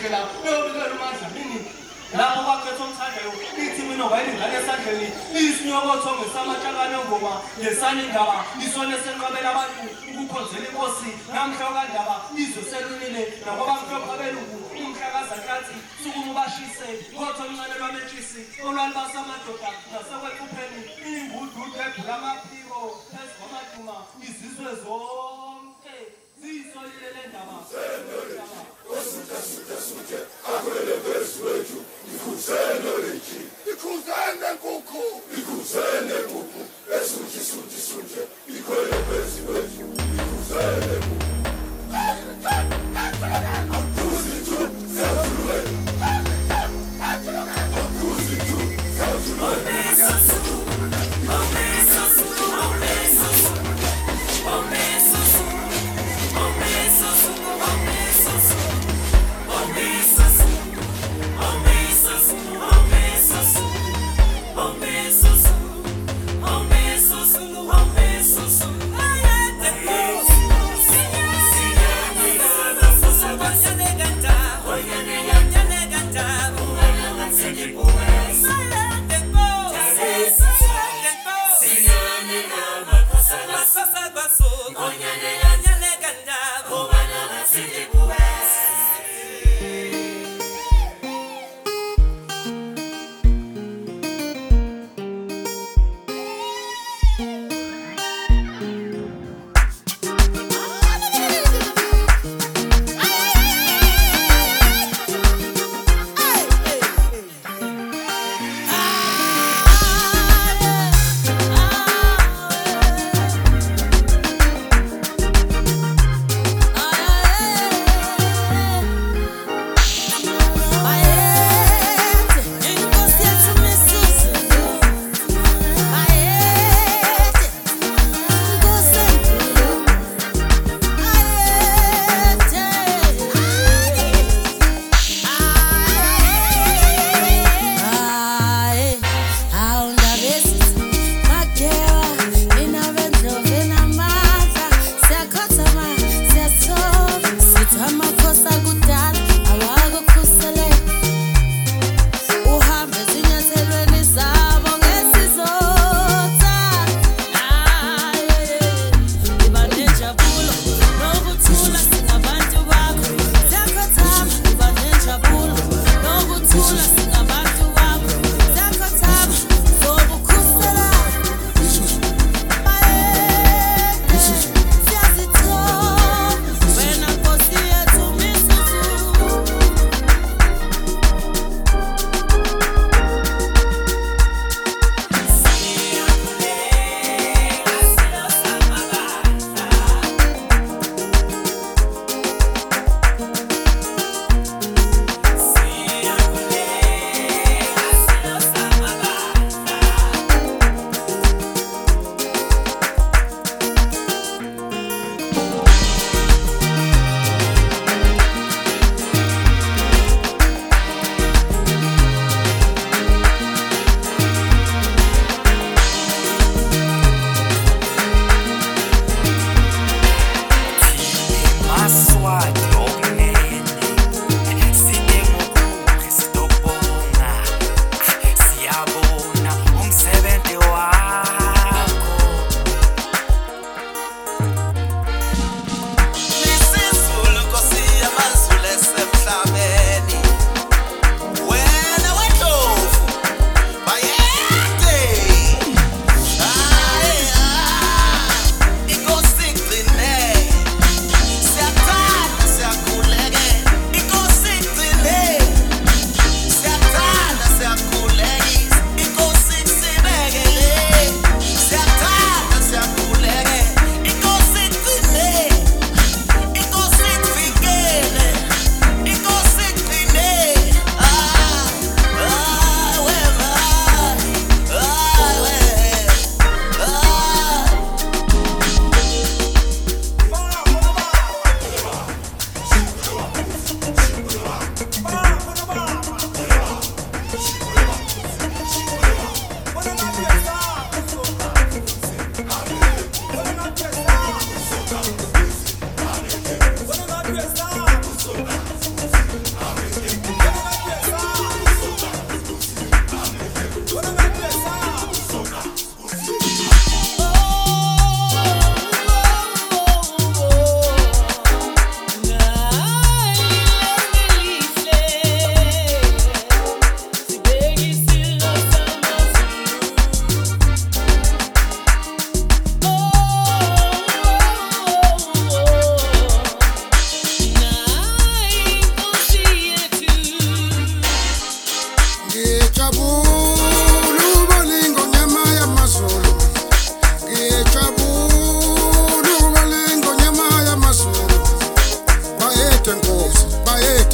la uyobikela uMandlamini lapho kwakhetha omthandayo lithi mina wayelingane esandleni liyisinyokotho ngesamatshakane ngoma ngesana indaba isona esenqabela abantu ukukhonzela inkosi namhla okandaba izwe selunile nakwaba mhlophabelungu umhlakazankathi sukuma ubashise ngotho omncane lwametshisi olwalibasa amadoda nasekwequpheni ingududwe ebhula amaphiko phezu kwamaduma izizwe zonke ziyisolile le ndaba akwele phezu wethu ikhuzene lithi ikhuzene nkukhu esuthi ikhwele phezu wethu ikhuzene nkukhu Oh,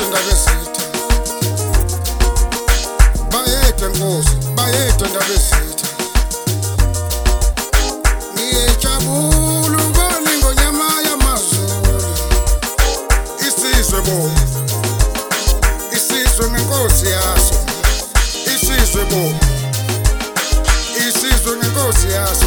bayede ndabezitha bayede nkosi bayede ndabezitha ngiyejabula ukona ingonyama yamazulu isizwe bo isizwe ngenkosi yaso isizwe bo isizwe ngenkosi yaso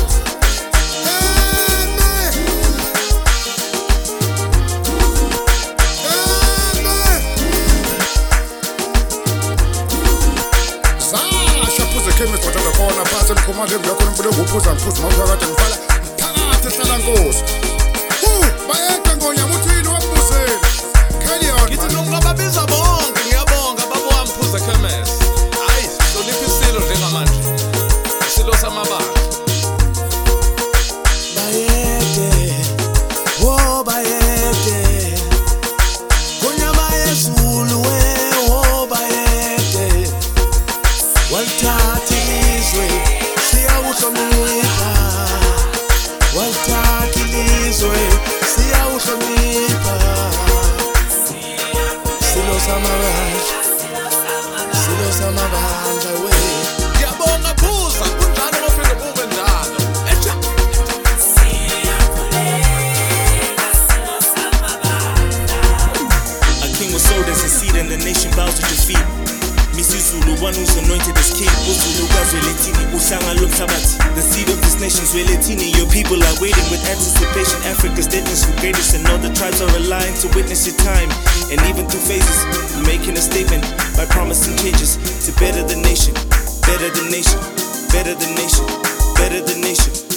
Chemist wathatha khona phansi emkhomandla engiyakhona impilo nguphuza ngiphuza mawuphakathi ngifala phakathi ehlala nkosi bayede ngonyama uthini wambuzela carry on ngithi nokungababiza bonke ngiyabonga babo wamphuza chemist hayi hlonipha isilo njengamanje isilo samabandla bayede wo bayede ngonyama yezulu we wo bayede walithatha ilizwe siyawuhlonipha walithatha ilizwe siyawuhlonipha silo samabandla we ngiyabonga phuza kunjalo ngophinde kube njalo A king was sold as a seed and the nation bows at your feet. Misizulu, one who's anointed as king. Uzulu Gazweletini, Usanga Lomsabat. The seed of this nation's Weletini. Your people are waiting with anticipation. Africa's deadness for greatness, and all the tribes are aligned to witness your time. And even through phases, making a statement by promising changes to better the nation, better the nation, better the nation, better the nation.